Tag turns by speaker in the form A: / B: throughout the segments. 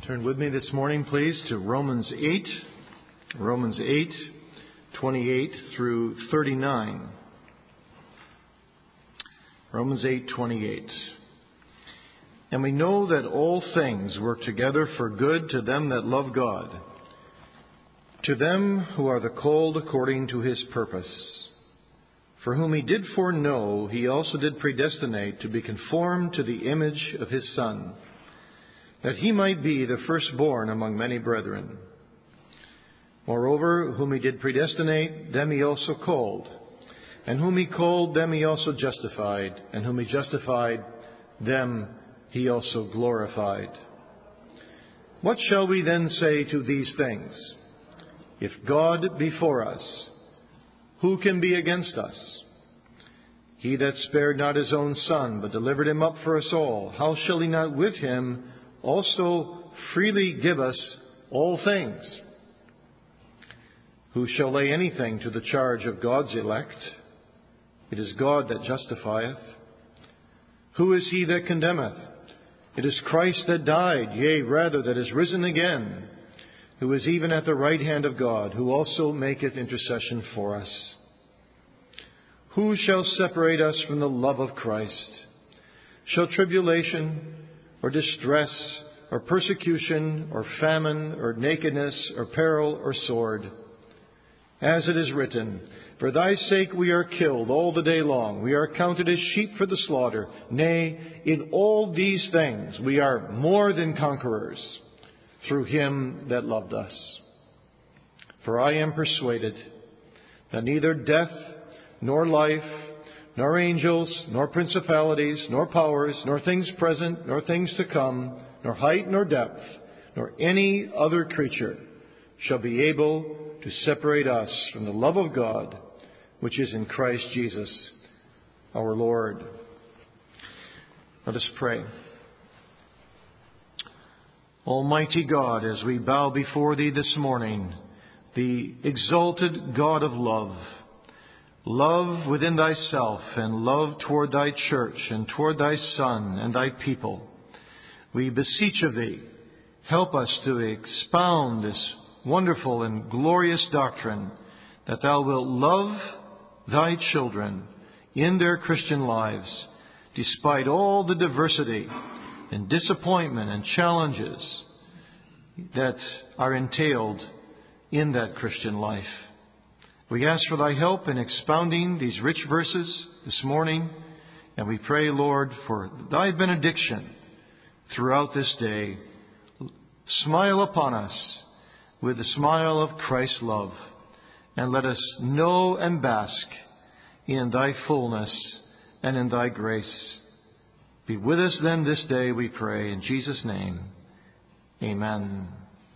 A: Turn with me this morning, please, to Romans 8. Romans 8, 28 through 39. Romans 8, 28. And we know that all things work together for good to them that love God, to them who are the called according to His purpose. For whom He did foreknow, He also did predestinate to be conformed to the image of His Son, that He might be the firstborn among many brethren. Moreover, whom He did predestinate, them He also called. And whom He called, them He also justified. And whom He justified, them He also glorified. What shall we then say to these things? If God be for us, who can be against us? He that spared not His own Son, but delivered Him up for us all, how shall He not with Him also freely give us all things? Who shall lay anything to the charge of God's elect? It is God that justifieth. Who is he that condemneth? It is Christ that died, yea, rather, that is risen again, who is even at the right hand of God, who also maketh intercession for us. Who shall separate us from the love of Christ? Shall tribulation, or distress, or persecution, or famine, or nakedness, or peril, or sword? As it is written, For thy sake we are killed all the day long. We are counted as sheep for the slaughter. Nay, in all these things we are more than conquerors, through Him that loved us. For I am persuaded that neither death, nor life, nor angels, nor principalities, nor powers, nor things present, nor things to come, nor height, nor depth, nor any other creature shall be able to separate us from the love of God, which is in Christ Jesus our Lord. Let us pray. Almighty God, as we bow before Thee this morning, the exalted God of love, love within Thyself and love toward Thy church and toward Thy Son and Thy people, we beseech of Thee, help us to expound this wonderful and glorious doctrine, that Thou wilt love Thy children in their Christian lives, despite all the diversity and disappointment and challenges that are entailed in that Christian life. We ask for Thy help in expounding these rich verses this morning, and we pray, Lord, for Thy benediction throughout this day. Smile upon us with the smile of Christ's love, and let us know and bask in Thy fullness and in Thy grace. Be with us then this day, we pray, in Jesus' name. Amen.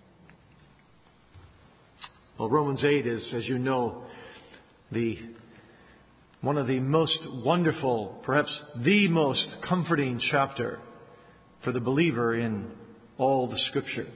A: Well, Romans 8 is, as you know, one of the most wonderful, perhaps the most comforting chapter for the believer in all the Scripture.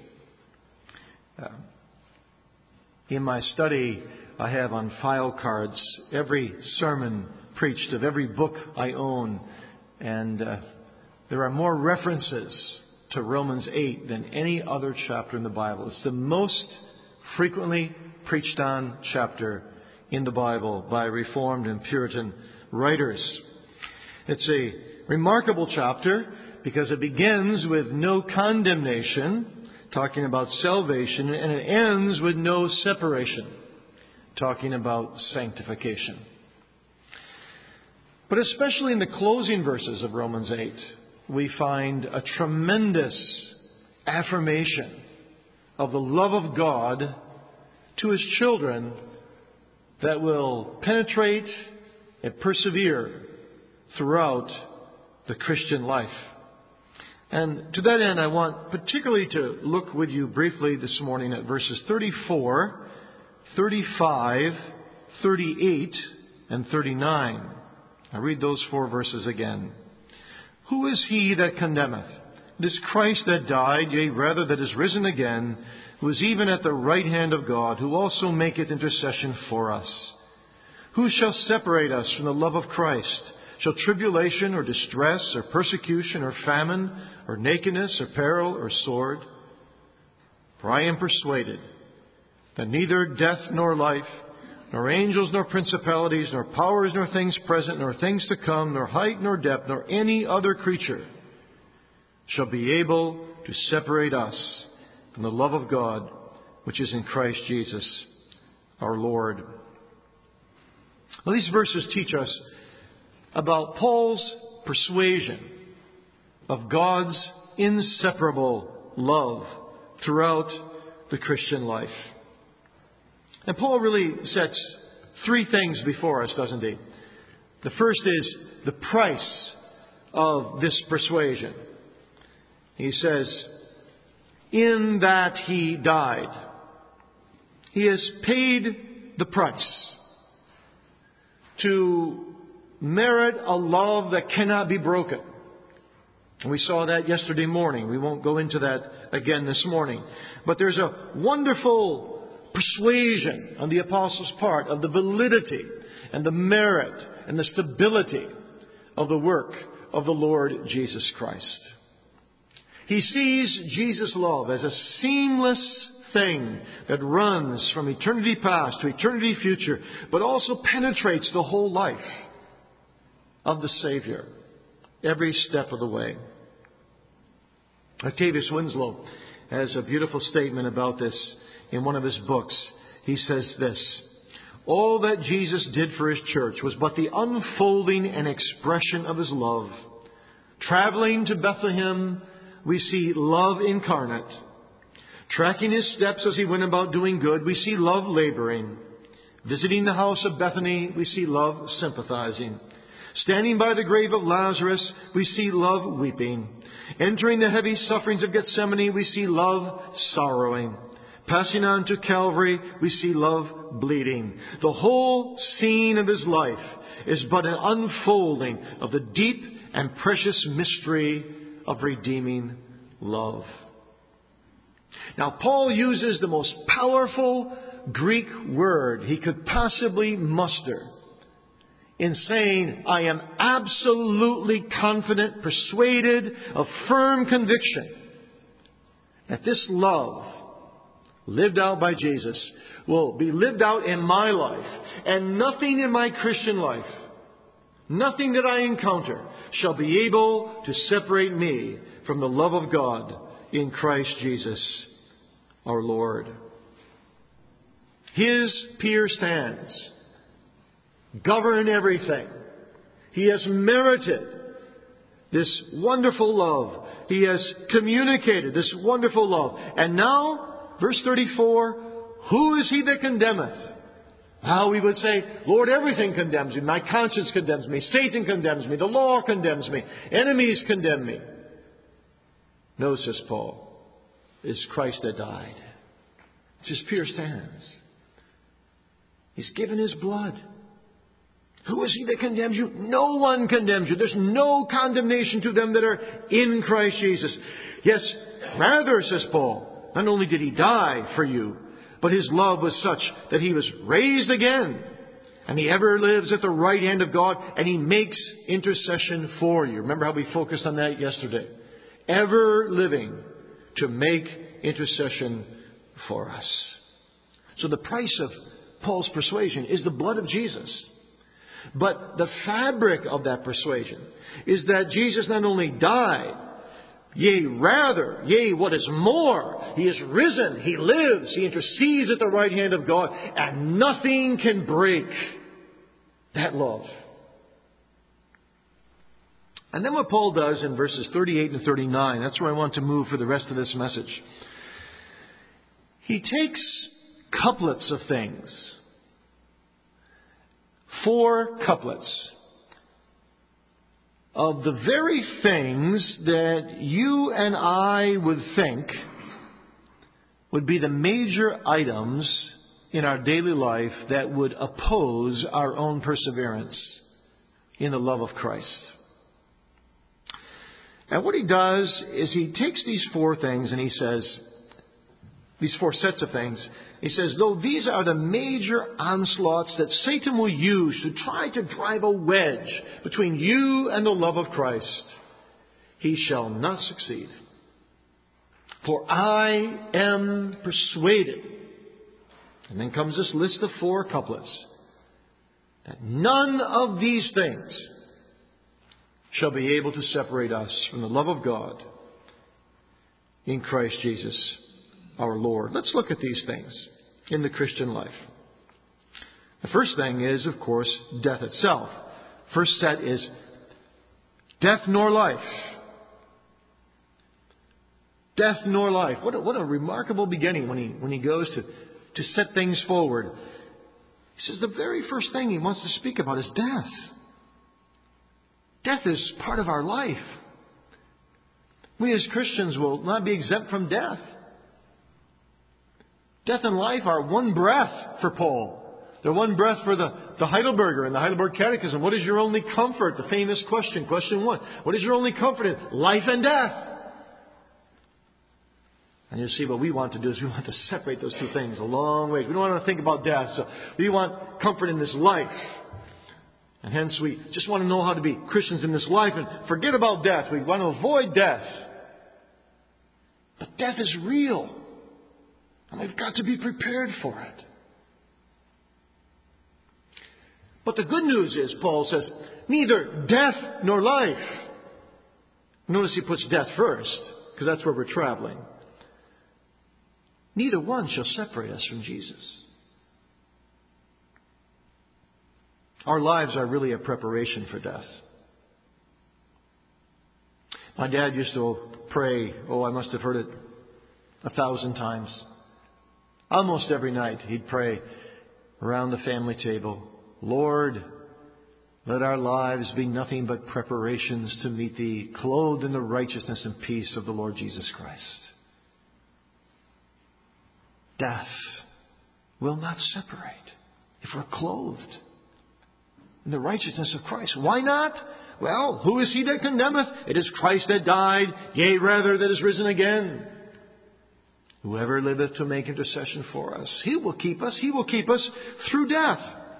A: In my study, I have on file cards every sermon preached of every book I own, and there are more references to Romans 8 than any other chapter in the Bible. It's the most frequently preached on chapter in the Bible by Reformed and Puritan writers. It's a remarkable chapter because it begins with no condemnation, talking about salvation, and it ends with no separation, talking about sanctification. But especially in the closing verses of Romans 8, we find a tremendous affirmation of the love of God to His children that will penetrate and persevere throughout the Christian life. And to that end, I want particularly to look with you briefly this morning at verses 34, 35, 38, and 39. I read those four verses again. Who is he that condemneth? It is Christ that died, yea, rather, that is risen again, who is even at the right hand of God, who also maketh intercession for us. Who shall separate us from the love of Christ? Shall tribulation or distress or persecution or famine or nakedness or peril or sword? For I am persuaded that neither death nor life, nor angels nor principalities, nor powers nor things present, nor things to come, nor height nor depth, nor any other creature shall be able to separate us from the love of God which is in Christ Jesus our Lord. Well, these verses teach us about Paul's persuasion of God's inseparable love throughout the Christian life. And Paul really sets three things before us, doesn't he? The first is the price of this persuasion. He says, in that he died. He has paid the price to merit a love that cannot be broken. And we saw that yesterday morning. We won't go into that again this morning. But there's a wonderful persuasion on the apostles' part of the validity and the merit and the stability of the work of the Lord Jesus Christ. He sees Jesus' love as a seamless thing that runs from eternity past to eternity future, but also penetrates the whole life of the Savior every step of the way. Octavius Winslow has a beautiful statement about this in one of his books. He says this: all that Jesus did for His church was but the unfolding and expression of His love. Traveling to Bethlehem, we see love incarnate. Tracking His steps as He went about doing good, we see love laboring. Visiting the house of Bethany, we see love sympathizing. Standing by the grave of Lazarus, we see love weeping. Entering the heavy sufferings of Gethsemane, we see love sorrowing. Passing on to Calvary, we see love bleeding. The whole scene of His life is but an unfolding of the deep and precious mystery of redeeming love. Now, Paul uses the most powerful Greek word he could possibly muster in saying, I am absolutely confident, persuaded, of firm conviction that this love lived out by Jesus will be lived out in my life. And nothing in my Christian life, nothing that I encounter, shall be able to separate me from the love of God in Christ Jesus our Lord. His pierced hands govern everything. He has merited this wonderful love. He has communicated this wonderful love. And now, verse 34, who is he that condemneth? Now we would say, Lord, everything condemns me. My conscience condemns me. Satan condemns me. The law condemns me. Enemies condemn me. No, says Paul, it's Christ that died. It's His pierced hands. He's given His blood. Who is he that condemns you? No one condemns you. There's no condemnation to them that are in Christ Jesus. Yes, rather, says Paul, not only did He die for you, but His love was such that He was raised again. And He ever lives at the right hand of God, and He makes intercession for you. Remember how we focused on that yesterday? Ever living to make intercession for us. So the price of Paul's persuasion is the blood of Jesus. But the fabric of that persuasion is that Jesus not only died, yea, rather, yea, what is more, He is risen, He lives, He intercedes at the right hand of God, and nothing can break that love. And then what Paul does in verses 38 and 39, that's where I want to move for the rest of this message. He takes couplets of things, 4 couplets of the very things that you and I would think would be the major items in our daily life that would oppose our own perseverance in the love of Christ. And what he does is he takes these 4 things and he says, these 4 sets of things, he says, though these are the major onslaughts that Satan will use to try to drive a wedge between you and the love of Christ, he shall not succeed. For I am persuaded. And then comes this list of 4 couplets. That none of these things shall be able to separate us from the love of God in Christ Jesus our Lord. Let's look at these things in the Christian life. The first thing is, of course, death itself. First set is death nor life. Death nor life. What a remarkable beginning when he goes to set things forward. He says the very first thing he wants to speak about is death. Death is part of our life. We as Christians will not be exempt from death. Death and life are one breath for Paul. They're one breath for the Heidelberger in the Heidelberg Catechism. What is your only comfort? The famous question, question 1. What is your only comfort in life and death? And you see, what we want to do is we want to separate those 2 things a long way. We don't want to think about death. So we want comfort in this life. And hence we just want to know how to be Christians in this life and forget about death. We want to avoid death. But death is real. And we've got to be prepared for it. But the good news is, Paul says, neither death nor life. Notice he puts death first, because that's where we're traveling. Neither one shall separate us from Jesus. Our lives are really a preparation for death. My dad used to pray, I must have heard it 1,000 times. Almost every night he'd pray around the family table, Lord, let our lives be nothing but preparations to meet Thee, clothed in the righteousness and peace of the Lord Jesus Christ. Death will not separate if we're clothed in the righteousness of Christ. Why not? Well, who is he that condemneth? It is Christ that died, yea, rather, that is risen again. Whoever liveth to make intercession for us, He will keep us. He will keep us through death.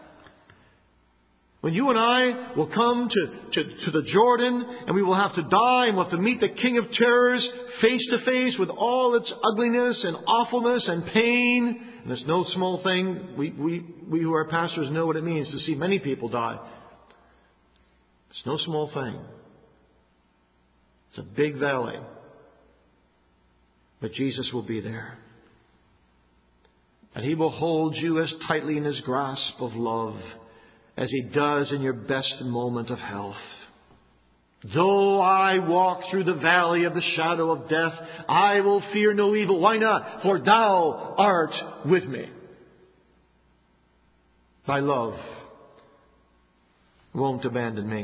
A: When you and I will come to the Jordan and we will have to die and we'll have to meet the King of Terrors face to face with all its ugliness and awfulness and pain. And it's no small thing. We who are pastors know what it means to see many people die. It's no small thing. It's a big valley. But Jesus will be there. And He will hold you as tightly in His grasp of love as He does in your best moment of health. Though I walk through the valley of the shadow of death, I will fear no evil. Why not? For Thou art with me. Thy love won't abandon me.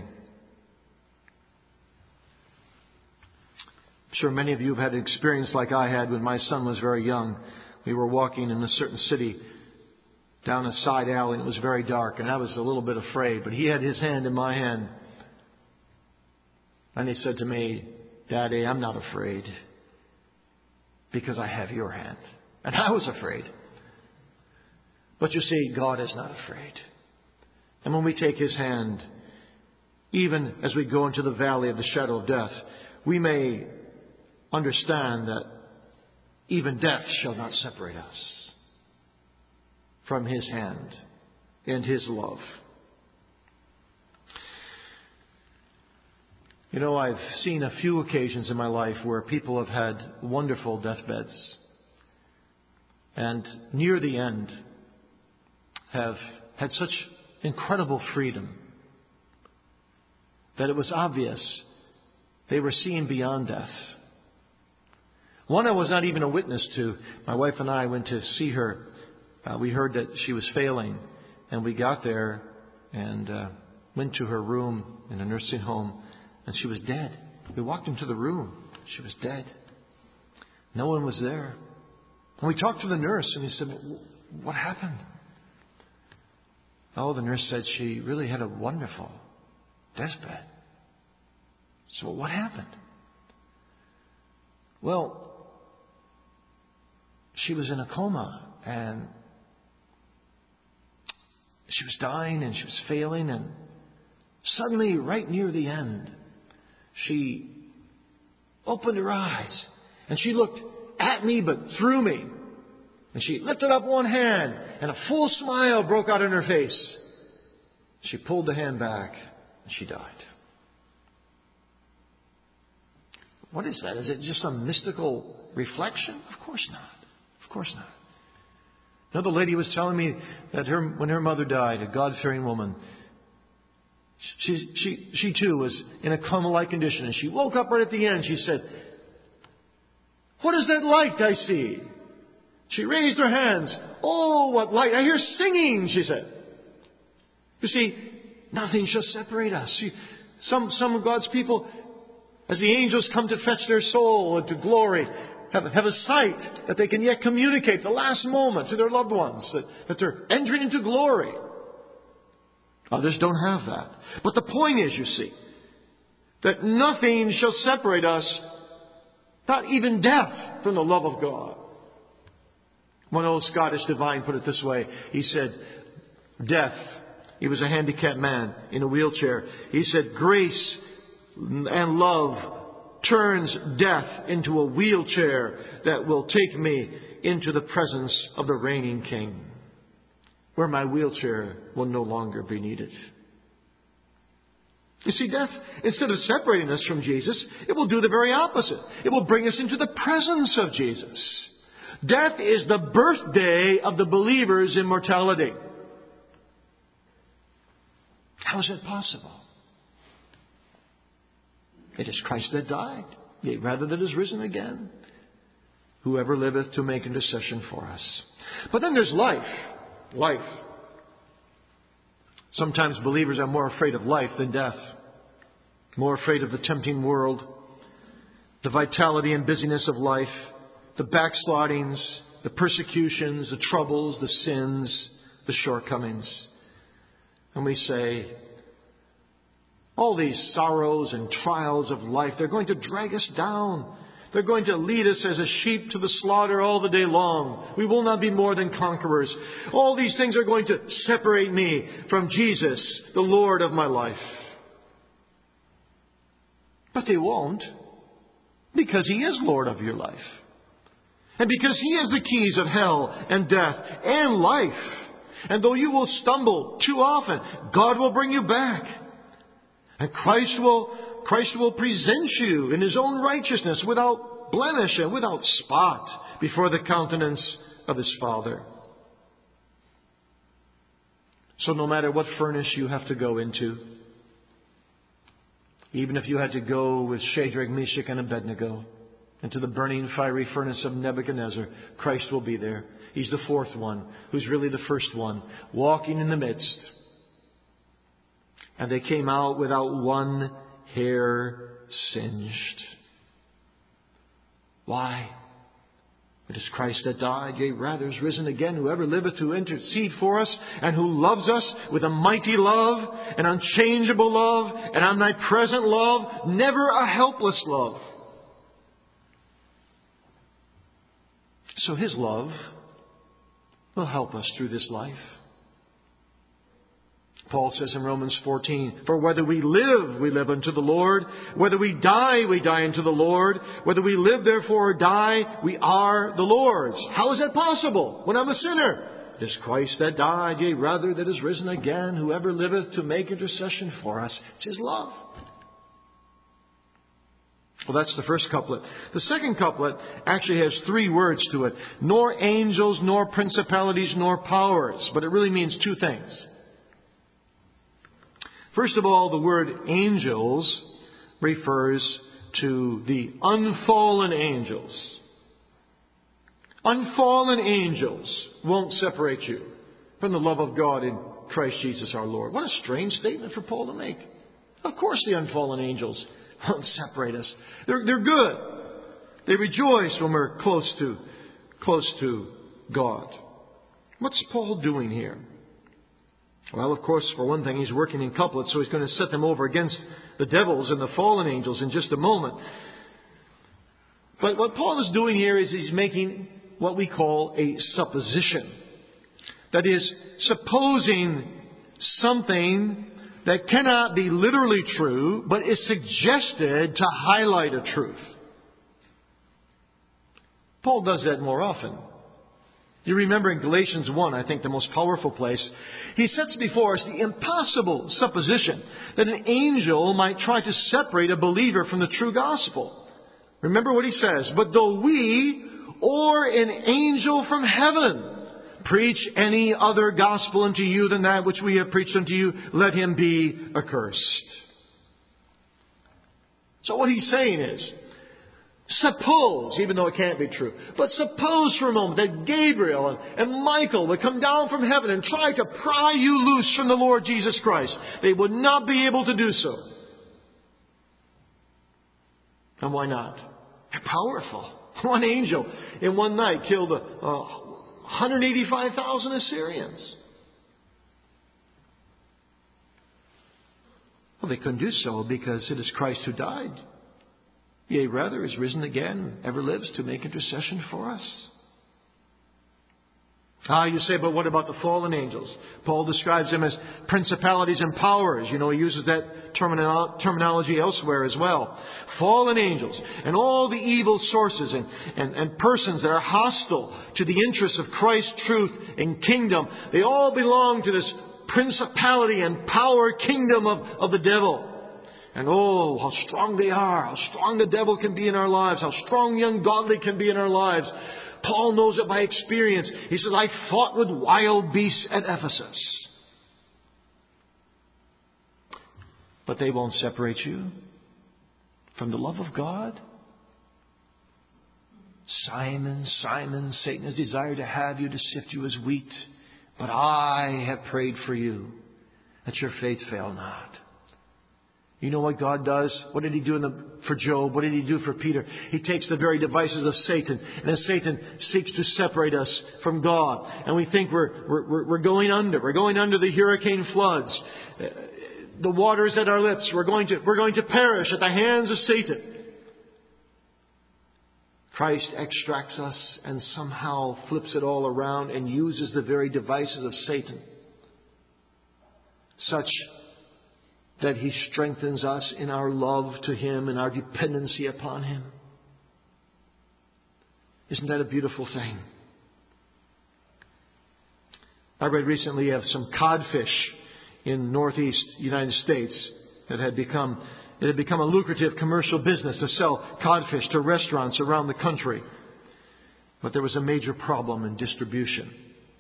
A: I'm sure many of you have had an experience like I had when my son was very young. We were walking in a certain city down a side alley, and it was very dark, and I was a little bit afraid. But he had his hand in my hand. And he said to me, Daddy, I'm not afraid because I have your hand. And I was afraid. But you see, God is not afraid. And when we take His hand, even as we go into the valley of the shadow of death, we may understand that even death shall not separate us from His hand and His love. You know, I've seen a few occasions in my life where people have had wonderful deathbeds and near the end have had such incredible freedom that it was obvious they were seeing beyond death. One I was not even a witness to. My wife and I went to see her. We heard that she was failing, and we got there and went to her room in a nursing home, and she was dead. We walked into the room. She was dead. No one was there. And we talked to the nurse, and he said, what happened? Oh, the nurse said she really had a wonderful deathbed. So what happened? Well, she was in a coma, and she was dying, and she was failing, and suddenly, right near the end, she opened her eyes, and she looked at me, but through me. And she lifted up one hand, and a full smile broke out on her face. She pulled the hand back, and she died. What is that? Is it just a mystical reflection? Of course not. Of course not. Another lady was telling me that when her mother died, a God-fearing woman, she too was in a coma-like condition. And she woke up right at the end. She said, "What is that light I see?" She raised her hands. "Oh, what light! I hear singing," she said. You see, nothing shall separate us. See, some of God's people, as the angels come to fetch their soul into glory, have a sight that they can yet communicate the last moment to their loved ones, that they're entering into glory. Others don't have that. But the point is, you see, that nothing shall separate us, not even death, from the love of God. One old Scottish divine put it this way. He said, death, he was a handicapped man in a wheelchair. He said, grace and love turns death into a wheelchair that will take me into the presence of the reigning King, where my wheelchair will no longer be needed. You see, death, instead of separating us from Jesus, it will do the very opposite. It will bring us into the presence of Jesus. Death is the birthday of the believer's immortality. How is that possible? It is Christ that died, yea, rather that is risen again. Whoever liveth to make intercession for us. But then there's life. Life. Sometimes believers are more afraid of life than death. More afraid of the tempting world, the vitality and busyness of life, the backslidings, the persecutions, the troubles, the sins, the shortcomings. And we say, all these sorrows and trials of life, they're going to drag us down. They're going to lead us as a sheep to the slaughter all the day long. We will not be more than conquerors. All these things are going to separate me from Jesus, the Lord of my life. But they won't, because He is Lord of your life. And because He has the keys of hell and death and life. And though you will stumble too often, God will bring you back. And Christ will present you in His own righteousness without blemish and without spot before the countenance of His Father. So no matter what furnace you have to go into, even if you had to go with Shadrach, Meshach, and Abednego into the burning fiery furnace of Nebuchadnezzar, Christ will be there. He's the fourth one, who's really the first one, walking in the midst. And they came out without one hair singed. Why? It is Christ that died, yea, rather is risen again, whoever liveth to intercede for us, and who loves us with a mighty love, an unchangeable love, an omnipresent love, never a helpless love. So His love will help us through this life. Paul says in Romans 14, for whether we live unto the Lord. Whether we die unto the Lord. Whether we live therefore or die, we are the Lord's. How is that possible when I'm a sinner? It is Christ that died, yea, rather that is risen again, whoever liveth to make intercession for us. It's His love. Well, that's the first couplet. The second couplet actually has 3 words to it. Nor angels, nor principalities, nor powers. But it really means 2 things. First of all, the word angels refers to the unfallen angels. Unfallen angels won't separate you from the love of God in Christ Jesus our Lord. What a strange statement for Paul to make. Of course the unfallen angels won't separate us. They're good. They rejoice when we're close to God. What's Paul doing here? Well, of course, for one thing, he's working in couplets, so he's going to set them over against the devils and the fallen angels in just a moment. But what Paul is doing here is he's making what we call a supposition. That is, supposing something that cannot be literally true, but is suggested to highlight a truth. Paul does that more often. You remember in Galatians 1, I think the most powerful place, he sets before us the impossible supposition that an angel might try to separate a believer from the true gospel. Remember what he says, "But though we or an angel from heaven preach any other gospel unto you than that which we have preached unto you, let him be accursed." So what he's saying is, suppose, even though it can't be true, but suppose for a moment that Gabriel and Michael would come down from heaven and try to pry you loose from the Lord Jesus Christ. They would not be able to do so. And why not? They're powerful. One angel in one night killed 185,000 Assyrians. Well, they couldn't do so because it is Christ who died. Yea, rather, is risen again, ever lives to make intercession for us. You say, but what about the fallen angels? Paul describes them as principalities and powers. He uses that terminology elsewhere as well. Fallen angels and all the evil sources and persons that are hostile to the interests of Christ's truth and kingdom, they all belong to this principality and power kingdom of the devil. And oh, how strong they are, how strong the devil can be in our lives, how strong the ungodly can be in our lives. Paul knows it by experience. He says, "I fought with wild beasts at Ephesus." But they won't separate you from the love of God. "Simon, Simon, Satan has desired to have you, to sift you as wheat. But I have prayed for you, that your faith fail not." You know what God does? What did He do for Job? What did He do for Peter? He takes the very devices of Satan. And as Satan seeks to separate us from God, and we think we're going under. We're going under the hurricane floods. The waters at our lips. We're going to perish at the hands of Satan. Christ extracts us and somehow flips it all around and uses the very devices of Satan, such that He strengthens us in our love to Him and our dependency upon Him. Isn't that a beautiful thing? I read recently of some codfish in northeast United States that had become a lucrative commercial business to sell codfish to restaurants around the country. But there was a major problem in distribution.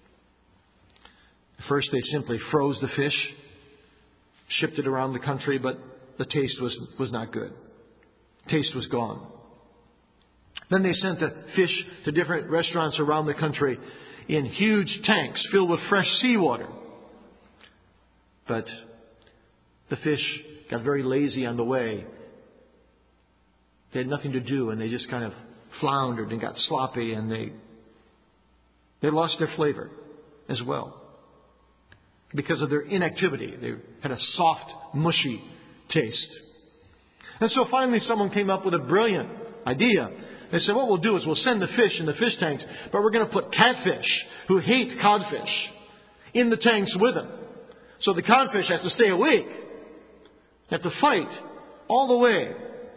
A: First, they simply froze the fish, shipped it around the country, but the taste was not good. Taste was gone. Then they sent the fish to different restaurants around the country in huge tanks filled with fresh seawater. But the fish got very lazy on the way. They had nothing to do, and they just kind of floundered and got sloppy, and they lost their flavor as well. Because of their inactivity. They had a soft, mushy taste. And so finally someone came up with a brilliant idea. They said, what we'll do is we'll send the fish in the fish tanks, but we're going to put catfish who hate codfish in the tanks with them. So the codfish have to stay awake. They have to fight all the way.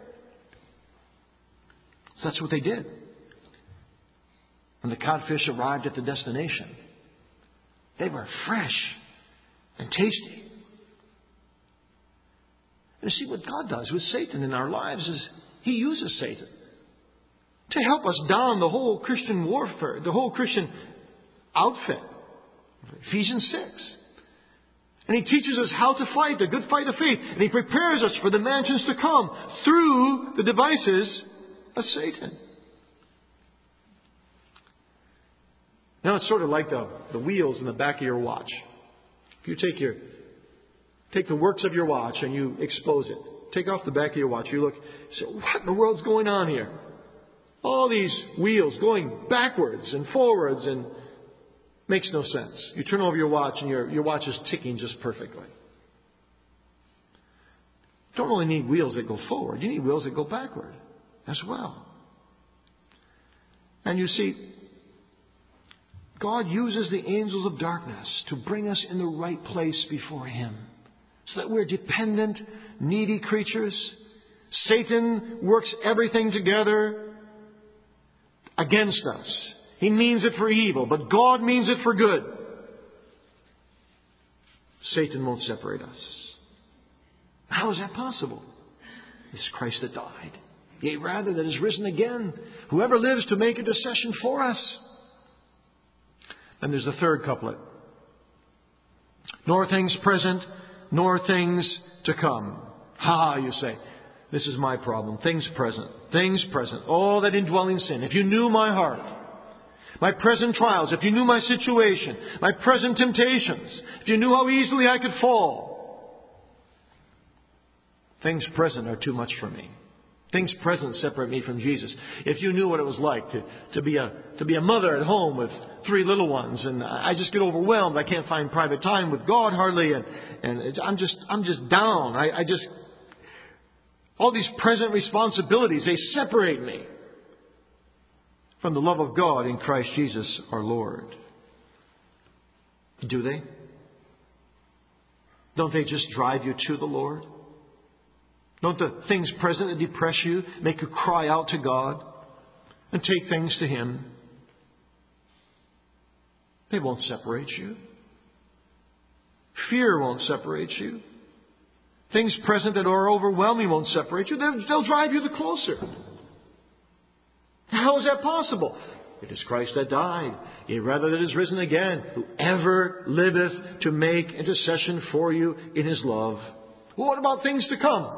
A: So that's what they did. When the codfish arrived at the destination, they were fresh and tasty. You see, what God does with Satan in our lives is He uses Satan to help us don the whole Christian warfare, the whole Christian outfit. Ephesians 6. And He teaches us how to fight the good fight of faith. And He prepares us for the mansions to come through the devices of Satan. Now it's sort of like the wheels in the back of your watch. If you take the works of your watch and you expose it, take off the back of your watch, you look, you say, what in the world's going on here? All these wheels going backwards and forwards, and makes no sense. You turn over your watch and your watch is ticking just perfectly. You don't only need wheels that go forward, you need wheels that go backward as well. And you see, God uses the angels of darkness to bring us in the right place before Him, so that we're dependent, needy creatures. Satan works everything together against us. He means it for evil, but God means it for good. Satan won't separate us. How is that possible? It's Christ that died. Yea, rather, that is risen again. Whoever lives to make intercession for us. Then there's the third couplet. Nor things present, nor things to come. Ha, you say. This is my problem. Things present. Things present. All that indwelling sin. If you knew my heart, my present trials, if you knew my situation, my present temptations, if you knew how easily I could fall, things present are too much for me. Things present separate me from Jesus. If you knew what it was like to be a mother at home with 3 little ones, and I just get overwhelmed. I can't find private time with God hardly, and I'm just down. All these present responsibilities, they separate me from the love of God in Christ Jesus our Lord. Do they? Don't they just drive you to the Lord? Don't the things present that depress you make you cry out to God and take things to Him? They won't separate you. Fear won't separate you. Things present that are overwhelming won't separate you. They'll drive you the closer. How is that possible? It is Christ that died, yea, rather that is risen again, who ever liveth to make intercession for you in His love. Well, what about things to come?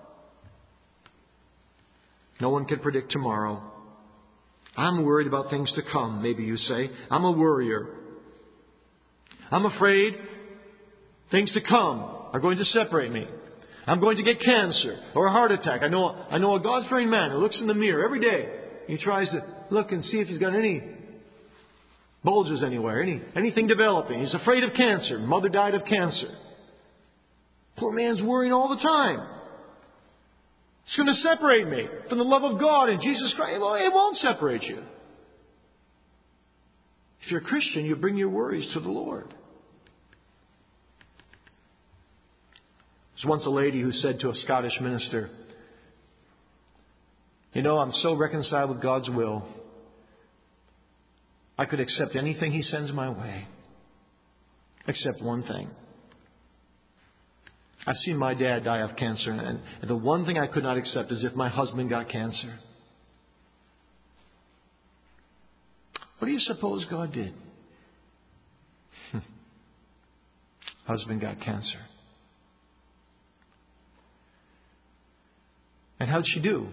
A: No one can predict tomorrow. I'm worried about things to come, maybe you say. I'm a worrier. I'm afraid things to come are going to separate me. I'm going to get cancer or a heart attack. I know a God-fearing man who looks in the mirror every day. He tries to look and see if he's got any bulges anywhere, anything developing. He's afraid of cancer. Mother died of cancer. Poor man's worrying all the time. It's going to separate me from the love of God and Jesus Christ. Well, it won't separate you. If you're a Christian, you bring your worries to the Lord. There was once a lady who said to a Scottish minister, I'm so reconciled with God's will. I could accept anything He sends my way, except one thing. I've seen my dad die of cancer, and the one thing I could not accept is if my husband got cancer. What do you suppose God did? Husband got cancer. And how'd she do?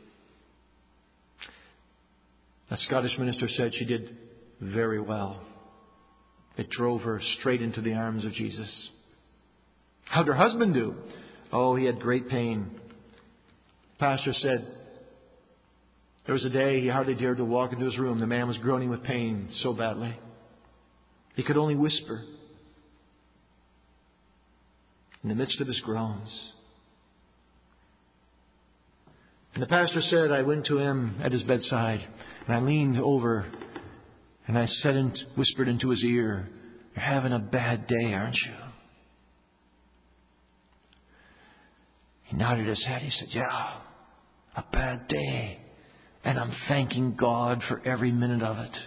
A: A Scottish minister said she did very well. It drove her straight into the arms of Jesus. How'd her husband do? Oh, he had great pain. Pastor said there was a day he hardly dared to walk into his room. The man was groaning with pain so badly. He could only whisper in the midst of his groans. And the pastor said, I went to him at his bedside, and I leaned over, and I said and whispered into his ear, "You're having a bad day, aren't you?" He nodded his head. He said, "Yeah, a bad day. And I'm thanking God for every minute of it."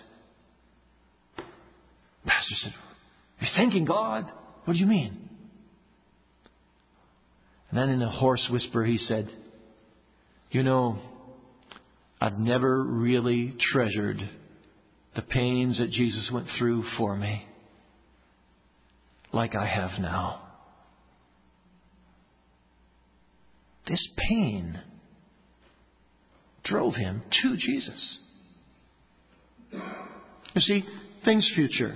A: The pastor said, "You're thanking God? What do you mean?" And then in a hoarse whisper he said, I've never really treasured the pains that Jesus went through for me like I have now. This pain drove him to Jesus. You see, things future,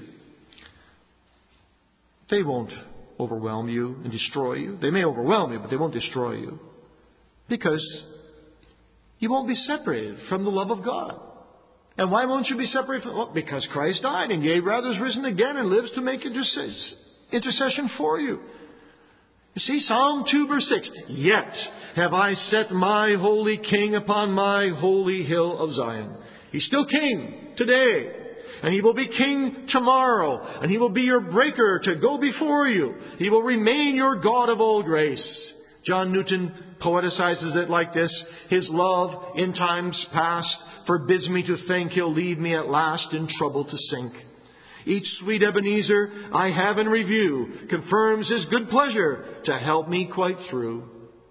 A: they won't overwhelm you and destroy you. They may overwhelm you, but they won't destroy you. Because you won't be separated from the love of God. And why won't you be separated from? Well, because Christ died, and yea, rather is risen again and lives to make intercession for you. You see, Psalm 2 verse 6. Yet have I set my holy King upon my holy hill of Zion. He's still King today. And He will be King tomorrow. And He will be your breaker to go before you. He will remain your God of all grace. John Newton poeticizes it like this: His love in times past forbids me to think He'll leave me at last in trouble to sink. Each sweet Ebenezer I have in review confirms His good pleasure to help me quite through.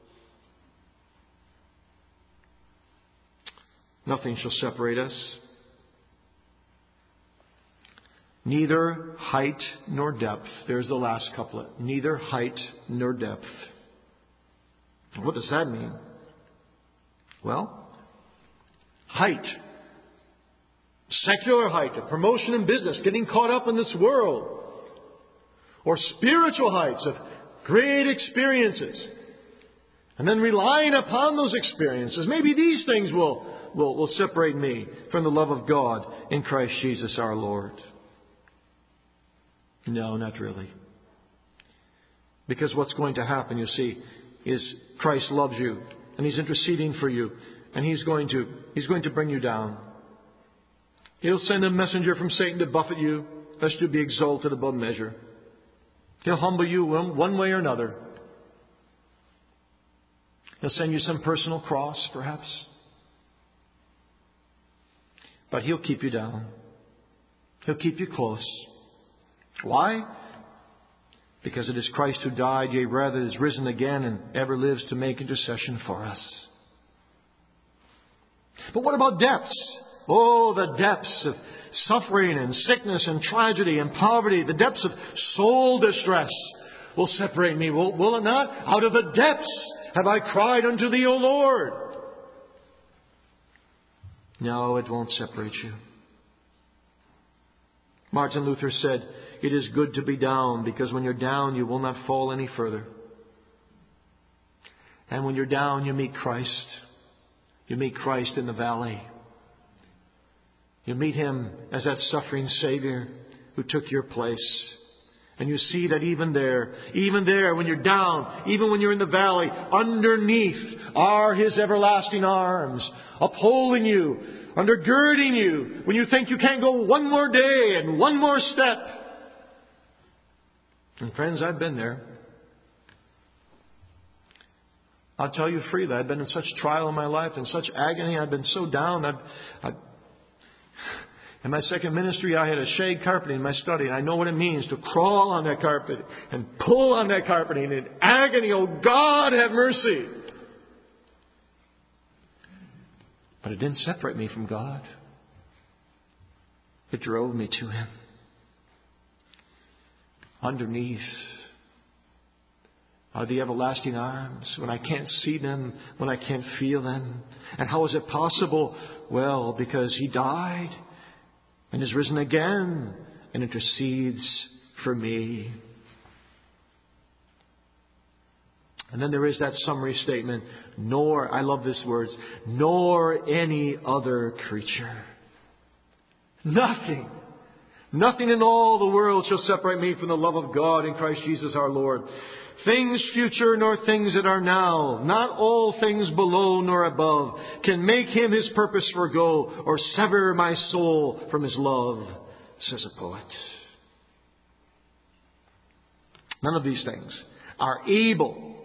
A: Nothing shall separate us. Neither height nor depth. There's the last couplet. Neither height nor depth. What does that mean? Well, height. Secular height, of promotion in business, getting caught up in this world. Or spiritual heights of great experiences. And then relying upon those experiences. Maybe these things will separate me from the love of God in Christ Jesus our Lord. No, not really. Because what's going to happen, you see, is Christ loves you and He's interceding for you, and He's going to bring you down. He'll send a messenger from Satan to buffet you, lest you be exalted above measure. He'll humble you one way or another. He'll send you some personal cross, perhaps. But He'll keep you down. He'll keep you close. Why? Because it is Christ who died, yea, rather is risen again and ever lives to make intercession for us. But what about depths? Oh, the depths of suffering and sickness and tragedy and poverty, the depths of soul distress will separate me, will it not? Out of the depths have I cried unto Thee, O Lord. No, it won't separate you. Martin Luther said, it is good to be down, because when you're down, you will not fall any further. And when you're down, you meet Christ. You meet Christ in the valley. You meet Him as that suffering Savior who took your place. And you see that even there, when you're down, even when you're in the valley, underneath are His everlasting arms, upholding you, undergirding you, when you think you can't go one more day and one more step. And friends, I've been there. I'll tell you freely, I've been in such trial in my life, in such agony, I've been so down. In my second ministry, I had a shag carpeting in my study, and I know what it means to crawl on that carpet and pull on that carpeting in agony. Oh, God, have mercy. But it didn't separate me from God. It drove me to Him. Underneath are the everlasting arms, when I can't see them, when I can't feel them. And how is it possible? Well, because He died and is risen again and intercedes for me. And then there is that summary statement, nor, I love these words, nor any other creature. Nothing in all the world shall separate me from the love of God in Christ Jesus our Lord. Things future nor things that are now, not all things below nor above, can make Him His purpose forgo or sever my soul from His love, says a poet. None of these things are able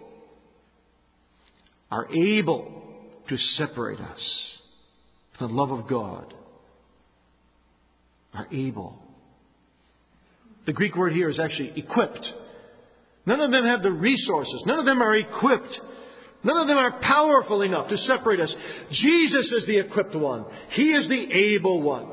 A: to separate us from the love of God. Are able. The Greek word here is actually equipped. None of them have the resources. None of them are equipped. None of them are powerful enough to separate us. Jesus is the equipped one. He is the able one.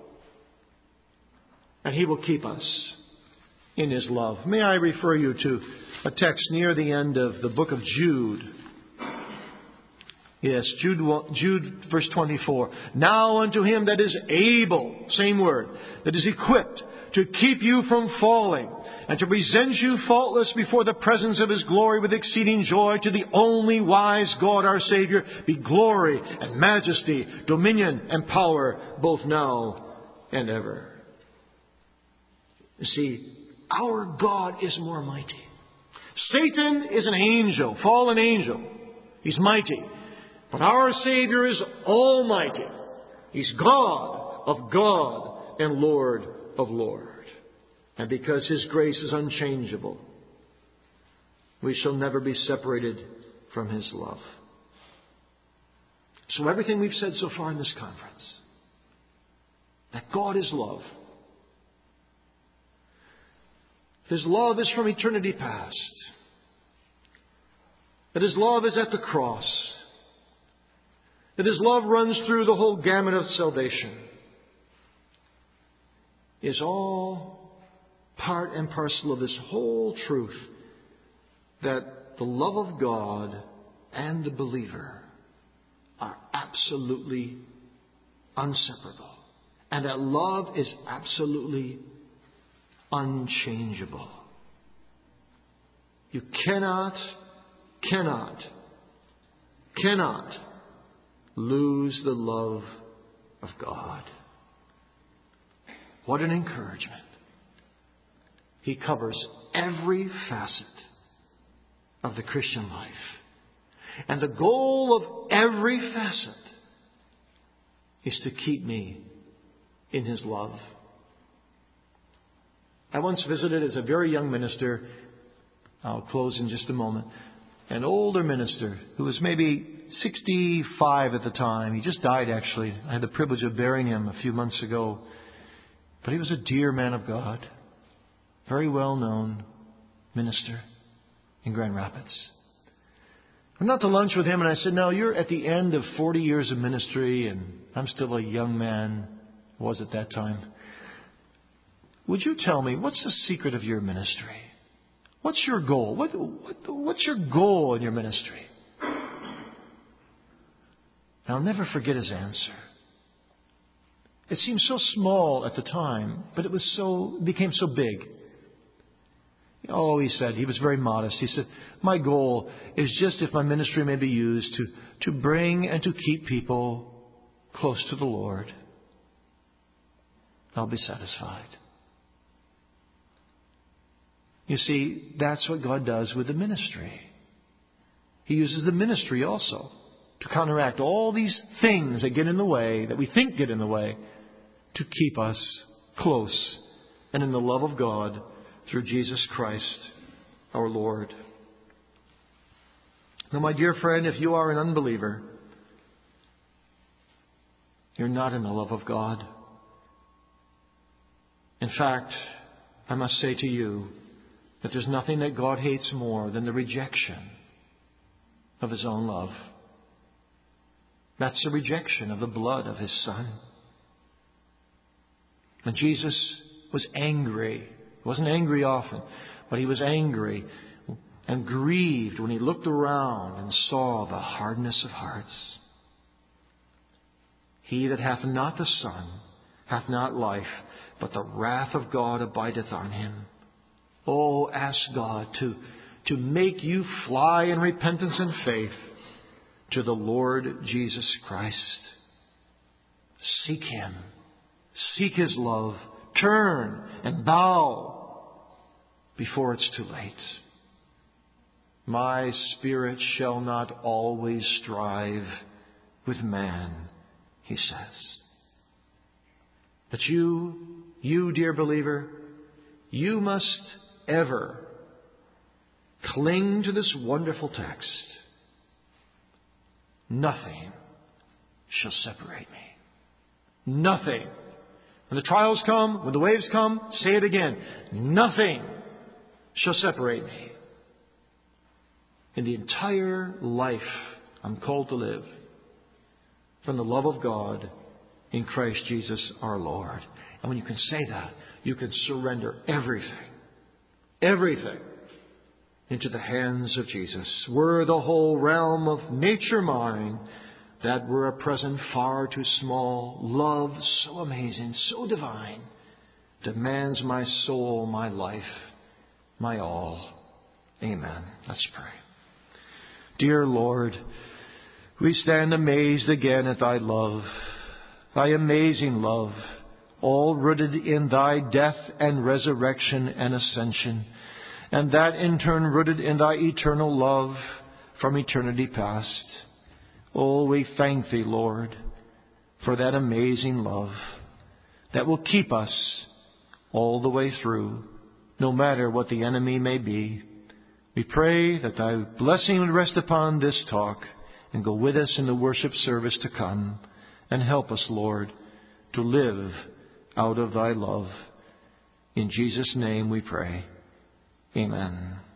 A: And He will keep us in His love. May I refer you to a text near the end of the book of Jude. Yes, Jude verse 24. Now unto Him that is able, same word, that is equipped to keep you from falling and to present you faultless before the presence of His glory with exceeding joy, to the only wise God our Savior, be glory and majesty, dominion and power, both now and ever. You see, our God is more mighty. Satan is an angel, fallen angel. He's mighty. But our Savior is almighty. He's God of God and Lord of Lord. And because His grace is unchangeable, we shall never be separated from His love. So everything we've said so far in this conference, that God is love. His love is from eternity past. That His love is at the cross. That His love runs through the whole gamut of salvation. Is all part and parcel of this whole truth that the love of God and the believer are absolutely inseparable. And that love is absolutely unchangeable. You cannot lose the love of God. What an encouragement. He covers every facet of the Christian life. And the goal of every facet is to keep me in His love. I once visited as a very young minister, I'll close in just a moment, an older minister who was maybe 65 at the time. He just died, actually. I had the privilege of burying him a few months ago. But he was a dear man of God, very well-known minister in Grand Rapids. I went out to lunch with him and I said, now you're at the end of 40 years of ministry and I'm still a young man, was at that time. Would you tell me, what's the secret of your ministry? What's your goal? What's your goal in your ministry? And I'll never forget his answer. It seemed so small at the time, but it became so big. Oh, he said, he was very modest. He said, my goal is just if my ministry may be used to bring and to keep people close to the Lord, I'll be satisfied. You see, that's what God does with the ministry. He uses the ministry also to counteract all these things that get in the way, that we think get in the way, to keep us close and in the love of God through Jesus Christ our Lord. Now, my dear friend, if you are an unbeliever, you're not in the love of God. In fact, I must say to you that there's nothing that God hates more than the rejection of His own love. That's the rejection of the blood of His Son. And Jesus was angry. He wasn't angry often, but He was angry and grieved when He looked around and saw the hardness of hearts. He that hath not the Son hath not life, but the wrath of God abideth on him. Oh, ask God to make you fly in repentance and faith to the Lord Jesus Christ. Seek Him. Seek His love. Turn and bow before it's too late. My spirit shall not always strive with man, He says. But you, dear believer, you must ever cling to this wonderful text. Nothing shall separate me. Nothing. When the trials come, when the waves come, say it again. Nothing shall separate me. In the entire life I'm called to live from the love of God in Christ Jesus our Lord. And when you can say that, you can surrender everything into the hands of Jesus. Were the whole realm of nature mine, that were a present far too small. Love so amazing, so divine, demands my soul, my life, my all. Amen. Let's pray. Dear Lord, we stand amazed again at Thy love, Thy amazing love, all rooted in Thy death and resurrection and ascension, and that in turn rooted in Thy eternal love from eternity past. Oh, we thank Thee, Lord, for that amazing love that will keep us all the way through, no matter what the enemy may be. We pray that Thy blessing would rest upon this talk and go with us in the worship service to come, and help us, Lord, to live out of Thy love. In Jesus' name we pray. Amen.